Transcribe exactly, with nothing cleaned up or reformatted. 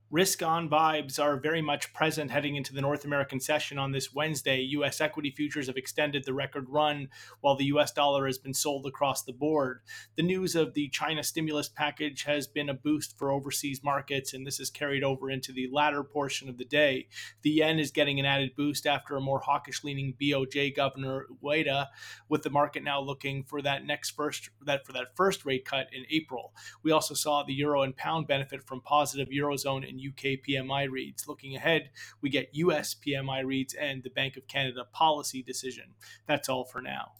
Risk on vibes are very much present heading into the North American session on this Wednesday. U S equity futures have extended the record run while the U S dollar has been sold across the board. The news of the China stimulus package has been a boost for overseas markets, and this has carried over into the latter portion of the day. The yen is getting an added boost after a more hawkish leaning B O J governor Ueda, with the market now looking for that next first that for that first rate cut in April. We also saw the euro and pound benefit from positive eurozone and U K P M I reads. Looking ahead, we get U S P M I reads and the Bank of Canada policy decision. That's all for now.